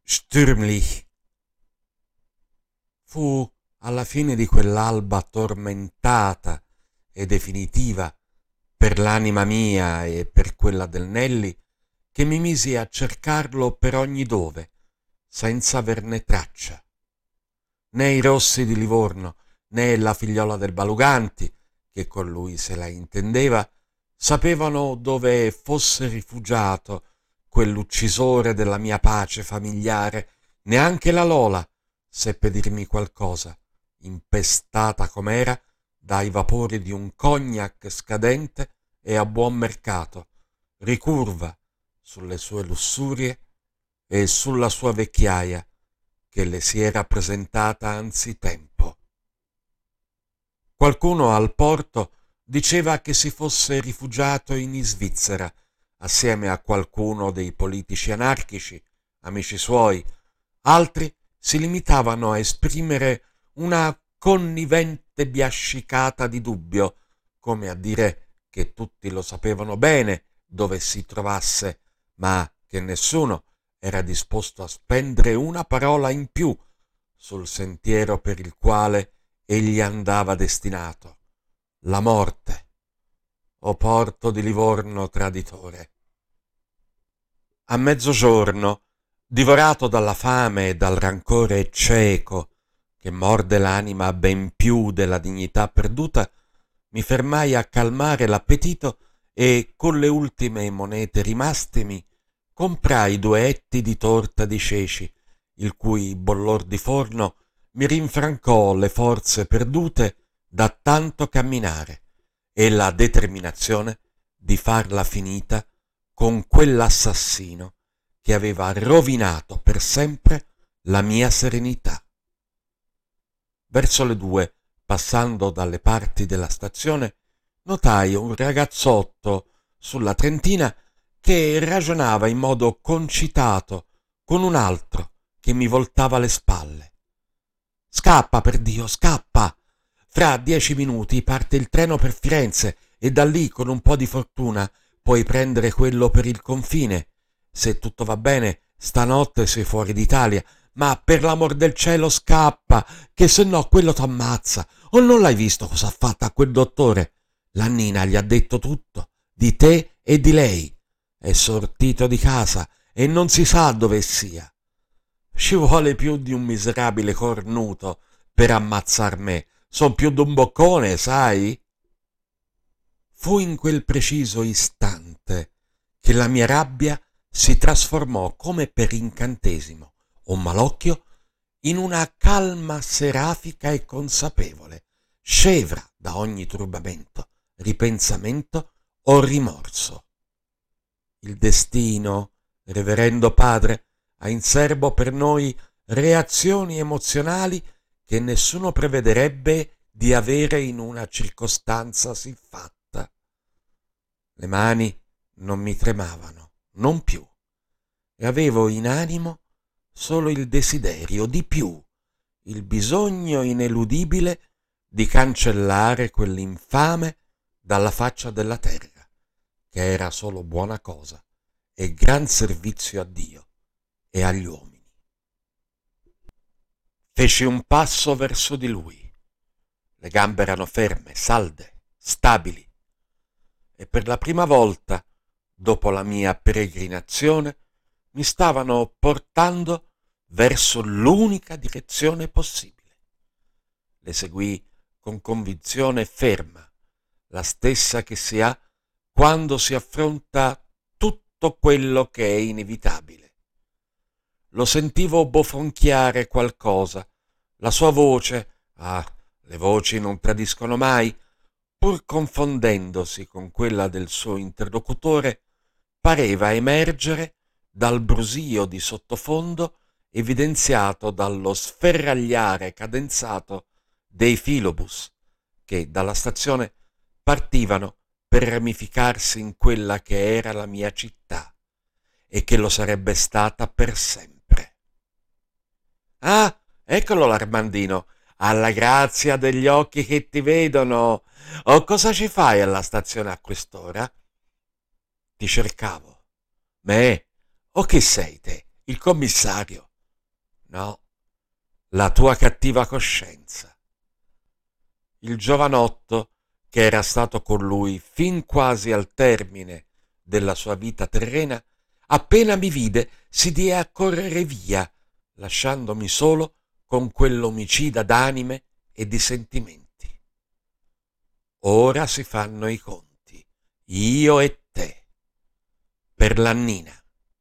Stürmlich. Fu alla fine di quell'alba tormentata e definitiva per l'anima mia e per quella del Nelli, che mi misi a cercarlo per ogni dove, senza averne traccia. Né i Rossi di Livorno, né la figliola del Baluganti, che con lui se la intendeva, sapevano dove fosse rifugiato quell'uccisore della mia pace familiare. Neanche la Lola seppe dirmi qualcosa, impestata com'era dai vapori di un cognac scadente e a buon mercato, ricurva sulle sue lussurie e sulla sua vecchiaia che le si era presentata anzitempo. Qualcuno al porto diceva che si fosse rifugiato in Svizzera assieme a qualcuno dei politici anarchici, amici suoi. Altri si limitavano a esprimere una connivente biascicata di dubbio, come a dire che tutti lo sapevano bene dove si trovasse, ma che nessuno era disposto a spendere una parola in più sul sentiero per il quale egli andava destinato, la morte. O porto di Livorno traditore! A mezzogiorno, divorato dalla fame e dal rancore cieco che morde l'anima ben più della dignità perduta, mi fermai a calmare l'appetito e, con le ultime monete rimastemi, comprai 2 etti di torta di ceci, il cui bollor di forno mi rinfrancò le forze perdute da tanto camminare e la determinazione di farla finita con quell'assassino che aveva rovinato per sempre la mia serenità. Verso le 2, passando dalle parti della stazione, notai un ragazzotto sulla Trentina che ragionava in modo concitato con un altro che mi voltava le spalle. «Scappa, per Dio, scappa! Fra 10 minuti parte il treno per Firenze e da lì, con un po' di fortuna, puoi prendere quello per il confine. Se tutto va bene, stanotte sei fuori d'Italia, ma per l'amor del cielo scappa, che se no quello t'ammazza. O non l'hai visto cosa ha fatto a quel dottore? La Nina gli ha detto tutto, di te e di lei. È sortito di casa e non si sa dove sia. Ci vuole più di un miserabile cornuto per ammazzar me. Son più d'un boccone, sai?» Fu in quel preciso istante che la mia rabbia si trasformò come per incantesimo o malocchio in una calma serafica e consapevole, scevra da ogni turbamento, ripensamento o rimorso. Il destino, reverendo padre, ha in serbo per noi reazioni emozionali che nessuno prevederebbe di avere in una circostanza siffatta. Le mani non mi tremavano, non più, e avevo in animo solo il desiderio di più, il bisogno ineludibile di cancellare quell'infame dalla faccia della terra, che era solo buona cosa e gran servizio a Dio e agli uomini. Feci un passo verso di lui. Le gambe erano ferme, salde, stabili, e per la prima volta, dopo la mia peregrinazione, mi stavano portando verso l'unica direzione possibile. Le seguii con convinzione ferma, la stessa che si ha quando si affronta tutto quello che è inevitabile. Lo sentivo bofonchiare qualcosa. La sua voce, le voci non tradiscono mai, pur confondendosi con quella del suo interlocutore, pareva emergere dal brusio di sottofondo evidenziato dallo sferragliare cadenzato dei filobus che dalla stazione partivano per ramificarsi in quella che era la mia città e che lo sarebbe stata per sempre. «Ah, eccolo l'Armandino, alla grazia degli occhi che ti vedono. Oh, cosa ci fai alla stazione a quest'ora?» «Ti cercavo.» «Me? O chi sei te? Il commissario?» No, la tua cattiva coscienza. Il giovanotto, che era stato con lui fin quasi al termine della sua vita terrena, appena mi vide si diede a correre via, lasciandomi solo con quell'omicida d'anime e di sentimenti. Ora si fanno i conti, io e te, per l'Annina.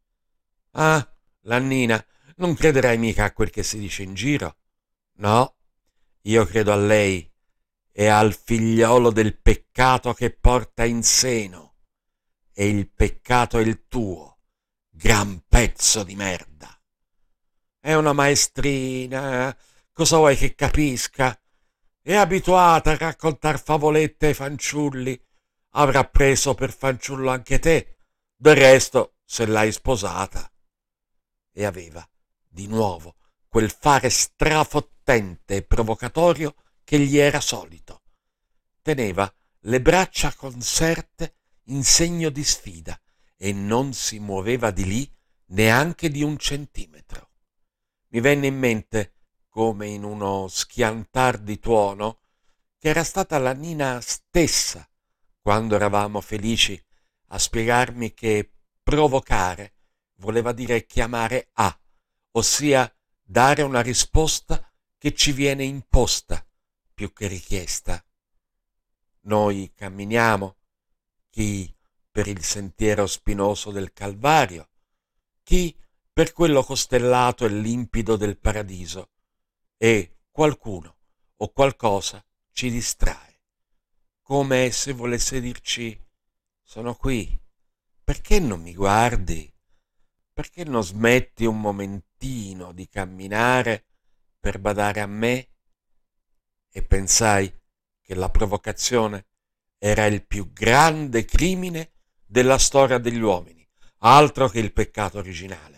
Ah, l'Annina, non crederai mica a quel che si dice in giro. No, io credo a lei e al figliolo del peccato che porta in seno. E il peccato è il tuo, gran pezzo di merda. È una maestrina, cosa vuoi che capisca? È abituata a raccontar favolette ai fanciulli. Avrà preso per fanciullo anche te. Del resto, se l'hai sposata. E aveva, di nuovo, quel fare strafottente e provocatorio che gli era solito. Teneva le braccia conserte in segno di sfida e non si muoveva di lì neanche di un centimetro. Mi venne in mente, come in uno schiantar di tuono, che era stata la Nina stessa, quando eravamo felici, a spiegarmi che provocare voleva dire chiamare a, ossia dare una risposta che ci viene imposta più che richiesta. Noi camminiamo, chi per il sentiero spinoso del Calvario, chi per quello costellato e limpido del paradiso, e qualcuno o qualcosa ci distrae, come se volesse dirci: sono qui, perché non mi guardi? Perché non smetti un momentino di camminare per badare a me? E pensai che la provocazione era il più grande crimine della storia degli uomini, altro che il peccato originale.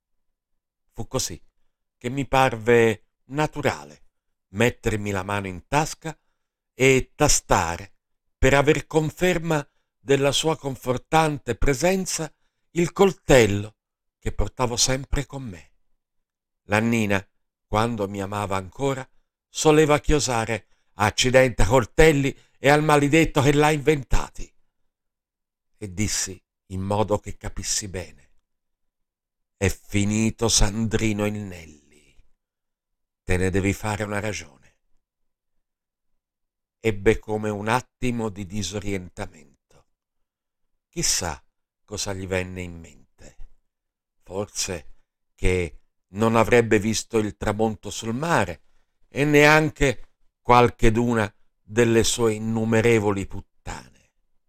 Fu così che mi parve naturale mettermi la mano in tasca e tastare, per aver conferma della sua confortante presenza, il coltello che portavo sempre con me. La Nina, quando mi amava ancora, soleva chiosare: accidenti a coltelli e al maledetto che l'ha inventati. E dissi in modo che capissi bene: è finito Sandrino il Nelli, te ne devi fare una ragione. Ebbe come un attimo di disorientamento. Chissà cosa gli venne in mente. Forse che non avrebbe visto il tramonto sul mare e neanche qualcheduna delle sue innumerevoli puttane.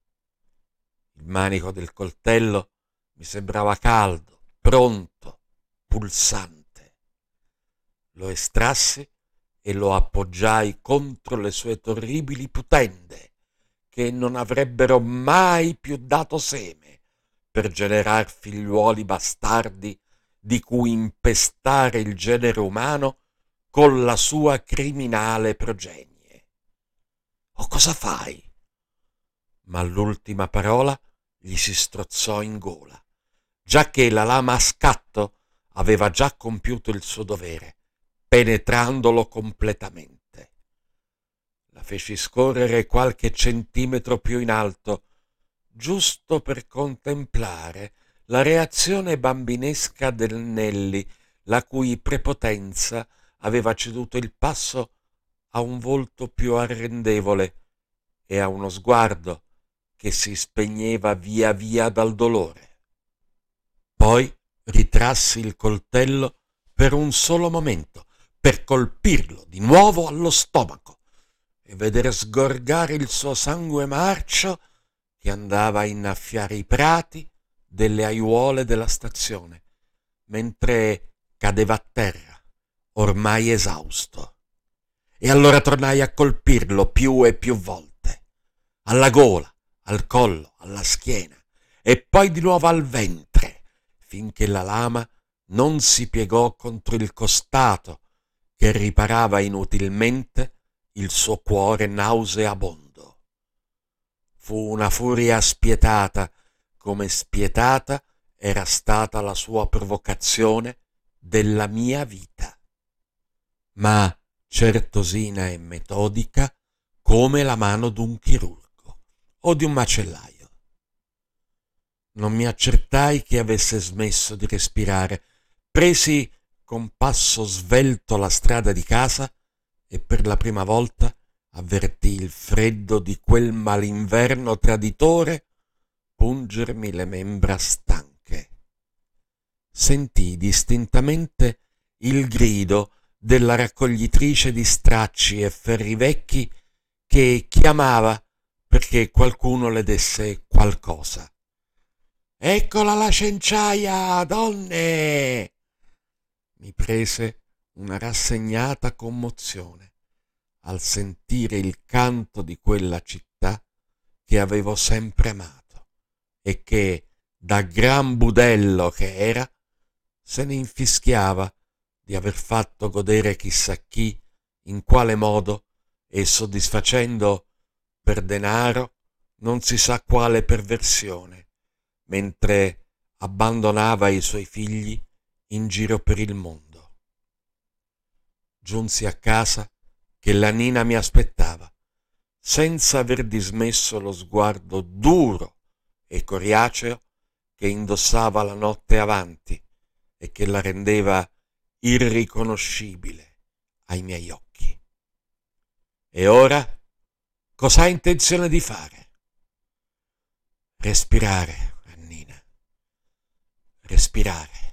Il manico del coltello mi sembrava caldo, pronto, pulsante. Lo estrassi e lo appoggiai contro le sue terribili putende, che non avrebbero mai più dato seme per generar figliuoli bastardi di cui impestare il genere umano con la sua criminale progenie. O cosa fai? Ma l'ultima parola gli si strozzò in gola, giacché la lama a scatto aveva già compiuto il suo dovere, penetrandolo completamente. La feci scorrere qualche centimetro più in alto, giusto per contemplare la reazione bambinesca del Nelli, la cui prepotenza aveva ceduto il passo a un volto più arrendevole e a uno sguardo che si spegneva via via dal dolore. Poi ritrassi il coltello per un solo momento, per colpirlo di nuovo allo stomaco e vedere sgorgare il suo sangue marcio che andava a innaffiare i prati delle aiuole della stazione, mentre cadeva a terra, ormai esausto. E allora tornai a colpirlo più e più volte, alla gola, al collo, alla schiena e poi di nuovo al ventre, finché la lama non si piegò contro il costato che riparava inutilmente il suo cuore nauseabondo. Fu una furia spietata, come spietata era stata la sua provocazione della mia vita. ma certosina e metodica come la mano d'un chirurgo o di un macellaio. Non mi accertai che avesse smesso di respirare. Presi con passo svelto la strada di casa e per la prima volta avvertii il freddo di quel malinverno traditore pungermi le membra stanche. Sentii distintamente il grido della raccoglitrice di stracci e ferri vecchi che chiamava perché qualcuno le desse qualcosa. Eccola la scienziaia, donne! Mi prese una rassegnata commozione al sentire il canto di quella città che avevo sempre amato e che, da gran budello che era, se ne infischiava di aver fatto godere chissà chi, in quale modo, e soddisfacendo per denaro non si sa quale perversione, mentre abbandonava i suoi figli in giro per il mondo. Giunsi a casa che la Nina mi aspettava, senza aver dismesso lo sguardo duro e coriaceo che indossava la notte avanti e che la rendeva irriconoscibile ai miei occhi. E ora cosa ha intenzione di fare? Respirare, Annina, respirare.